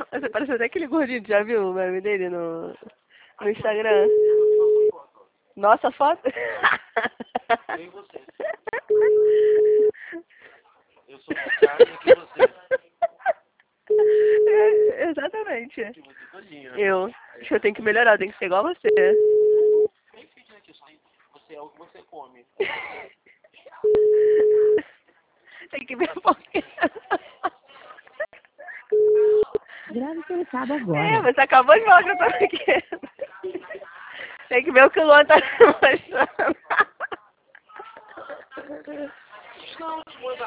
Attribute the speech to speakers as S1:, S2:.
S1: Você parece até aquele gordinho, já viu o meme dele no Instagram? Nossa foto?
S2: Eu e você. Eu sou mais carne que você.
S1: Exatamente.
S2: Que você todinho, né?
S1: Eu. Acho que eu tenho que melhorar, eu tenho que ser igual a você.
S2: Bem feito, né? Que você é o que você come.
S1: Tem que ver porque.
S3: Grave seu recado agora.
S1: É, você acabou de falar que eu tô aqui. Tem que ver o que o Luan tá mostrando.